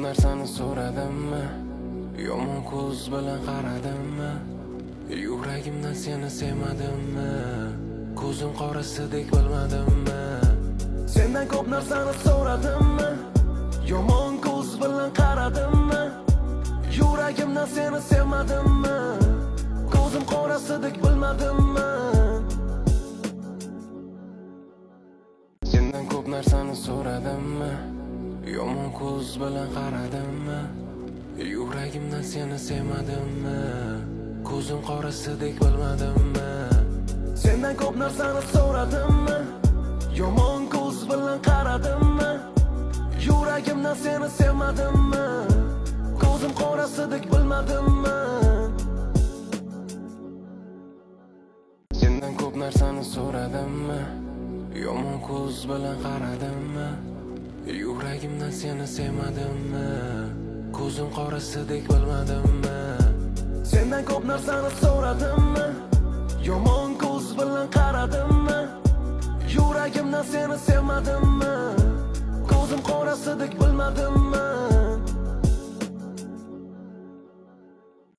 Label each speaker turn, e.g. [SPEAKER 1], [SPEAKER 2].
[SPEAKER 1] narsani so'radimmi? Yomon ko'z bilan qaradimmi? Yuragimdan seni sevmadimmi? Ko'zim qorasidek bilmadimmi? Sendan ko'p narsani so'radimmi? Yomon ko'z bilan qaradimmi? Yuragimdan seni sevmadimmi? Ko'zim qorasidek bilmadimmi? Sendan ko'p narsani so'radimmi? Yomon ko'z bilan qaradimmi? Yuragimdan seni sevmadimmi? Ko'zim qorasidek bilmadimmi? Sendan ko'p narsani so'radimmi? Yomon ko'z bilan qaradimmi? Yuragimdan seni sevmadimmi? Ko'zim qorasidek bilmadimmi? Sendan ko'p narsani so'radimmi? Yomon ko'z bilan qaradimmi? Yuragimdan seni sevmadimmi? Ko'zim qorasidek bilmadimmi? Sendan ko'p narsani so'radimmi? Yomon ko'z bilan qaradimmi? Yuragimdan seni sevmadimmi? Ko'zim qorasidek bilmadimmi?